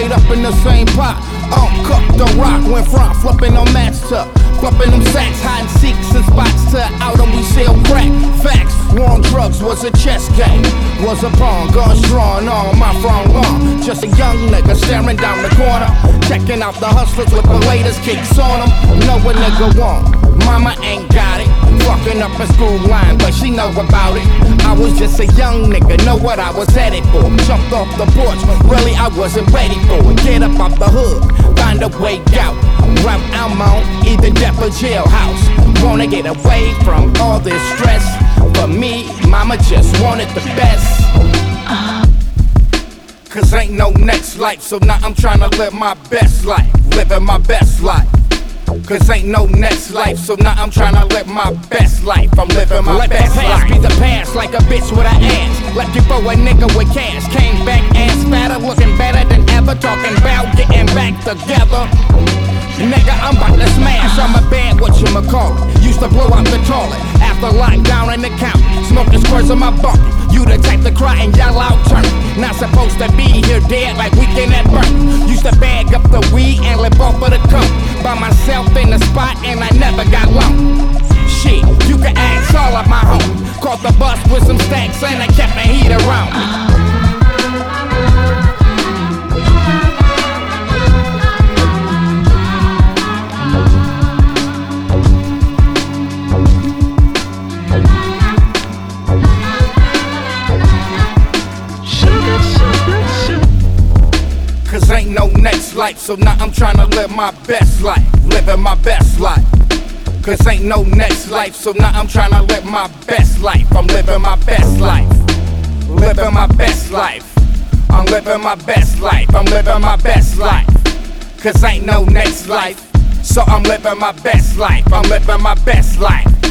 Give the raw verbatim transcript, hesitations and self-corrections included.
right up in the same pot. Uncooked the rock, went from flipping on mats to flipping them sacks, hiding seeks and spots to out and we sell crack. Facts, war on drugs was a chess game, was a pawn, guns drawn on my front lawn. Just a young nigga staring down the corner, checking out the hustlers with the latest kicks on them. Know a nigga want, mama ain't got it. Fucking up a school line, but she know about it. I was just a young nigga, know what I was headed for. Jumped off the porch, really I wasn't ready for it. Get up off the hood, find a way out. Route I'm on, either death or jailhouse. Wanna get away from all this stress. For me, mama just wanted the best. Cause ain't no next life, so now I'm tryna live my best life. Living my best life. Cause ain't no next life, so now I'm tryna live my best life. I'm living my Let best life. Let the past be the past, like a bitch with an ass. Left you for a nigga with cash. Came back ass fatter, looking better than ever. Talking about getting back together. Nigga, I'm about to smash. I'm a bad whatchamacallit. Used to blow out the toilet after lockdown in the county. Smoking squirts in my bucket. You the type to cry and yell out turn. Not supposed to be here dead like weekend at birth. Used to bag up the weed and live off of the coat. By myself in the spot and I never got low. Shit, you can ask all of my homies. Caught the bus with some stacks and I kept the heat around me. Cause ain't no next life, so now I'm tryna live my best life. Living my best life. Cause ain't no next life, so now I'm tryna live my best life. I'm living my best life. Living my best life. I'm living my best life. I'm living my best life. Cause ain't no next life, so I'm living my best life. I'm living my best life.